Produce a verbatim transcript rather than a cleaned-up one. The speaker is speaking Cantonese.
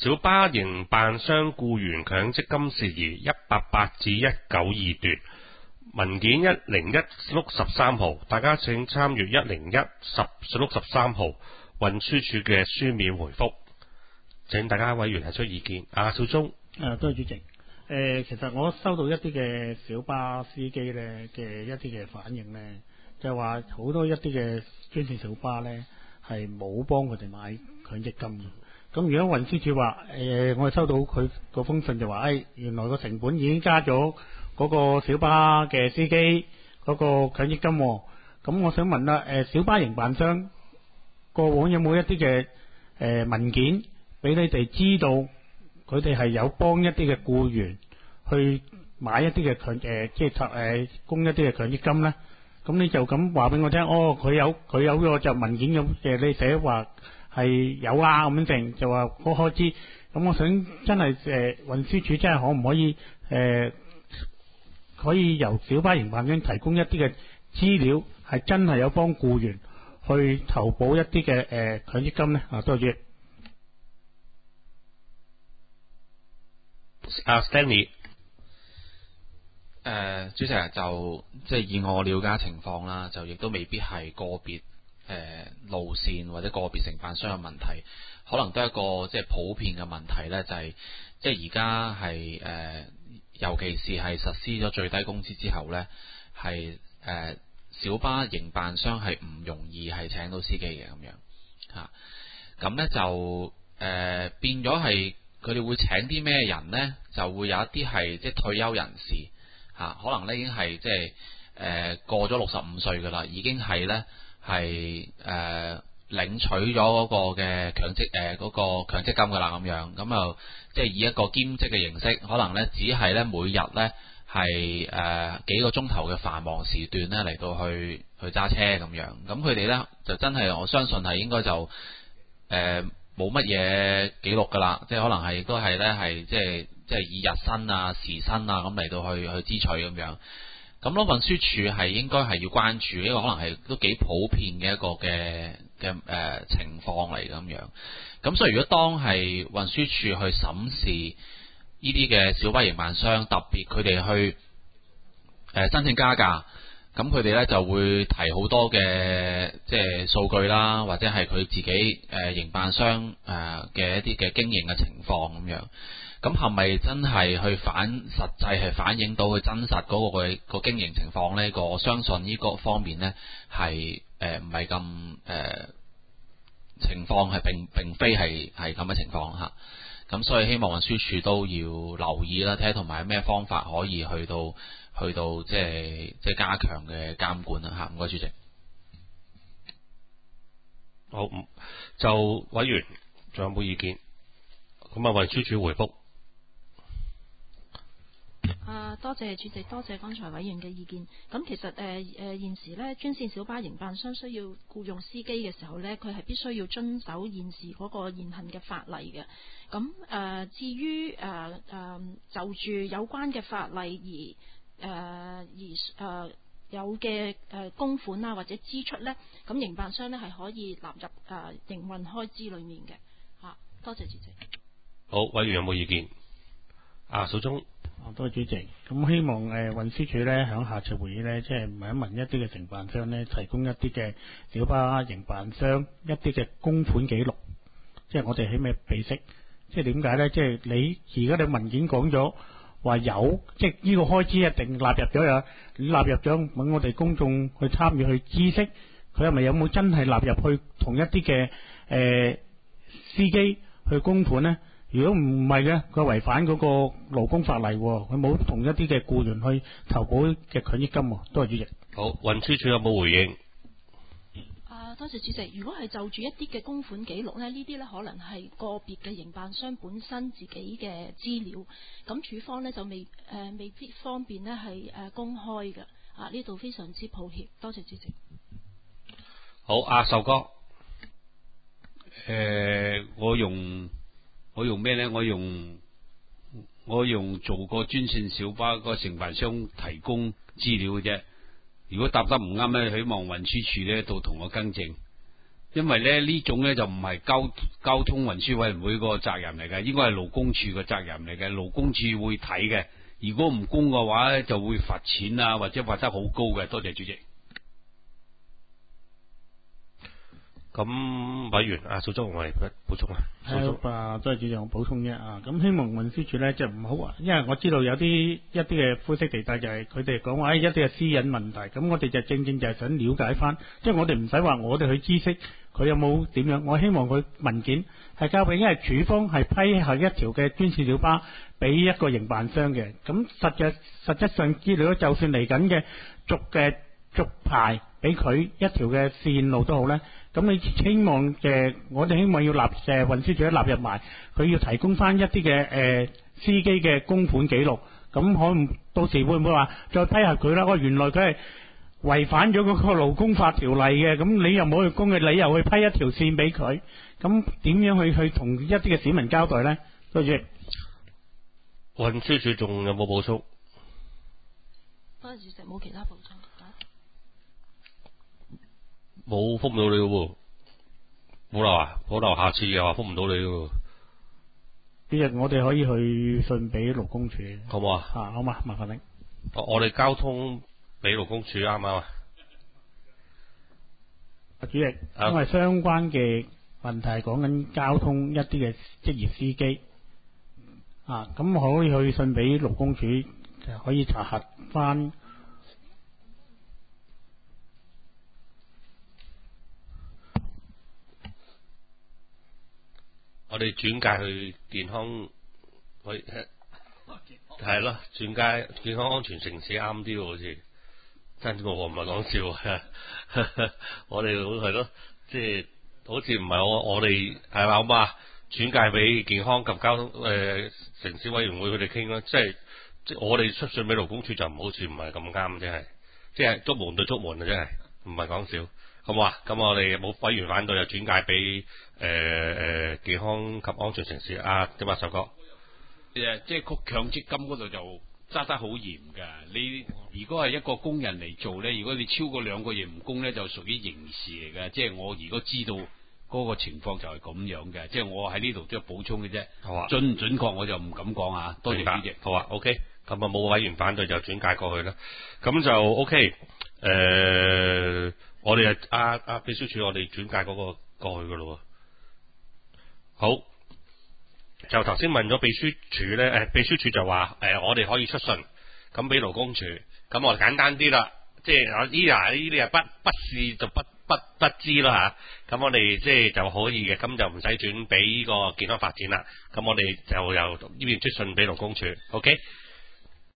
小巴營辦商僱員強積金事宜一八八至一九二段，文件一零一六十三號，大家請參閱一零一十六十三號運輸署嘅書面回覆。請大家委員提出意見。阿小鐘， 誒，多謝主席。誒、呃，其實我收到一啲嘅小巴司機咧嘅一啲嘅反應咧，就係話好多一啲嘅專線小巴咧係冇幫佢哋買強積金嘅。咁如果運輸署話誒，我哋收到佢嗰封信就話，誒、哎、原來個成本已經加咗嗰個小巴嘅司機嗰個強積金喎。咁我想問啦，誒小巴營辦商過往有冇一啲嘅誒文件俾你哋知道佢哋係有幫一啲嘅僱員去買一啲嘅強誒即係誒供一啲嘅強積金咧？咁你就咁話俾我聽，哦佢有佢有個就文件咁嘅，你寫話係有啦咁樣定就話嗰開支。咁我想真係誒運輸署真係可唔可以誒、呃、可以由小巴營辦商提供一啲嘅資料，係真係有幫僱員去投保一啲嘅誒強積金咧？啊，多謝。 阿 Stanley， 誒主席就即係以我了解情況啦，就亦都未必係個別誒、呃、路線或者個別承辦商嘅問題，可能都係一個即係普遍嘅問題咧，就係、是、即係而家係誒，尤其是係實施咗最低工資之後咧，係誒、呃、小巴營辦商係唔容易係請到司機嘅咁樣嚇，咁、啊、咧就誒、呃、變咗係。佢哋會請啲咩人呢？就會有一啲係即係退休人士嚇、啊，可能咧已經係即係誒過咗六十五歲㗎啦，已經係咧係誒領取咗嗰個嘅強積誒嗰個強積金㗎啦咁樣，咁啊即係以一個兼職嘅形式，可能咧只係咧每日咧係誒幾個鐘頭嘅繁忙時段咧嚟到去去揸車咁樣，咁佢哋咧就真係我相信係應該就誒。呃冇乜嘢記錄㗎啦，即係可能係都係咧係即係即係以日薪啊、時薪啊咁嚟到去去支取咁樣。咁咯，運輸署係應該係要關注，因為可能係都幾普遍嘅一個嘅嘅誒情況嚟咁樣。咁所以如果當係運輸署去審視呢啲嘅小巴營辦商，特別佢哋去誒、呃、申請加價。咁佢哋咧就會提好多嘅即係數據啦，或者係佢自己誒營辦商誒嘅一啲嘅經營嘅情況咁樣。咁係咪真係去反實際係反映到佢真實嗰個嘅個經營情況呢？個我相信呢個方面呢係誒唔係咁誒情況係並並非係係咁嘅情況嚇。咁所以希望運輸署都要留意啦，睇下同埋有咩方法可以去到。去到即係即係加強嘅監管啦嚇，唔該主席。 好，就委員仲有冇意見？咁啊，運輸署回覆。 啊，多謝主席，多謝剛才委員嘅意見。咁其實誒誒、呃、現時咧，專線小巴營辦商需要僱用司機嘅時候咧，佢係必須要遵守現時嗰個現行嘅法例嘅。咁誒、呃、至於誒誒、呃呃、就住有關嘅法例而誒、呃、而誒、呃、有嘅誒供款啊或者支出咧，咁營辦商咧係可以納入誒、呃、營運開支裡面嘅嚇、啊。多謝主席。 好，委員有冇意見？啊，數中。 多謝主席。咁希望誒運輸署咧響下次會議咧，即係問一問一啲嘅承辦商咧，提供一啲嘅小巴營辦商一啲嘅供款記錄，即係我哋起碼備識。即係點解咧？即係你而家你文件講咗。話有，即係呢個開支一定納入咗呀，納入咗，揾我哋公眾去參與去知悉，佢係咪有冇真係納入去同一啲嘅誒司機去供款呢？如果唔係嘅，佢違反嗰個勞工法例，佢冇同一啲嘅僱員去投保嘅強積金。多謝主席。 好，運輸署有冇回應？ 啊，多謝主席。如果係就住一啲嘅供款記錄呢，呢啲呢可能係個別嘅營辦商本身自己嘅資料，咁署方呢就未誒、呃、未必方便呢係誒公開嘅。啊，呢度非常之抱歉，多謝主席。 好，阿壽哥。 誒、呃，我用我用咩呢？我用我用做過專線小巴個承辦商提供資料嘅啫。如果答得唔啱咧，希望運輸署咧到同我更正。 因為咧呢種咧就唔係交交通運輸委員會個責任嚟嘅，應該係勞工處嘅責任嚟嘅，勞工處會睇嘅。如果唔供嘅話咧，就會罰錢啊，或者罰得好高嘅。多謝主席。 咁委員啊，小周我嚟補充啊。 係啊，多謝主席，我補充啫啊。咁希望運輸署咧，即係唔好話，因為我知道有啲一啲嘅灰色地帶，就係佢哋講話一啲嘅私隱問題。咁我哋就正正就係想了解翻，即係我哋唔使話我哋去知悉佢有冇點樣。我希望佢文件係交俾，因為署方係批下一條嘅專線小巴俾一個營辦商嘅。咁實際實質上資料，就算嚟緊嘅續嘅續牌俾佢一條嘅線路都好咧。咁你希望嘅，我哋希望要納誒運輸署納入埋，佢要提供翻一啲嘅誒司機嘅供款記錄，咁可能到時會唔會話再批下佢啦？哦，原來佢係違反咗嗰個勞工法條例嘅，咁你又冇去供嘅理由去批一條線俾佢，咁點樣去去同一啲嘅市民交代咧？多謝。 運輸署仲有冇補充？ 多謝主席，冇其他補充。 冇覆唔到你嘅喎，冇留啊，冇留，下次又話覆唔到你嘅喎。 呢日我哋可以去信俾勞工處， 好唔好啊？ 啊，好嘛，麻煩你。 我我哋交通俾勞工處啱唔啱啊？ 主席，因為相關嘅問題係講緊交通一啲嘅職業司機啊，咁可以去信俾勞工處，就可以查核翻。 我哋轉介去健康，去係咯，轉介健康安全城市啱啲喎，好似真嘅喎，唔係講笑。我哋係咯，即係好似唔係我我哋係嘛好嘛？轉介俾健康及交通誒、呃、城市委員會佢哋傾啦，即係即係我哋出信俾勞工處就唔好似唔係咁啱，即係即係捉門對捉門啊，真係唔係講笑。咁啊，咁我哋冇委員反對，就轉介俾誒誒健康及安全城市啊，點啊，壽哥？ 誒，即係個強積金嗰度就揸得好嚴㗎。你如果係一個工人嚟做咧，如果你超過兩個月唔供咧，就屬於刑事嚟嘅。即係我如果知道嗰個情況就係咁樣嘅，即係我喺呢度都係補充嘅啫。 好啊， 準唔準確我就唔敢講啊。多謝主席。 好啊 ，OK，咁啊冇委員反對就轉介過去啦。咁就 OK，誒、呃。我哋啊，阿阿秘書處，我哋轉介嗰個過去噶咯。好，就頭先問咗秘書處咧，誒，秘書處就話，誒、呃，我哋可以出信，咁俾勞工處，咁我哋簡單啲啦，即係我依家呢啲啊，不不是就不不不知啦吓，咁我哋即係就可以嘅，咁就唔使轉俾個健康發展啦，咁我哋就由呢邊出信俾勞工處 ，OK。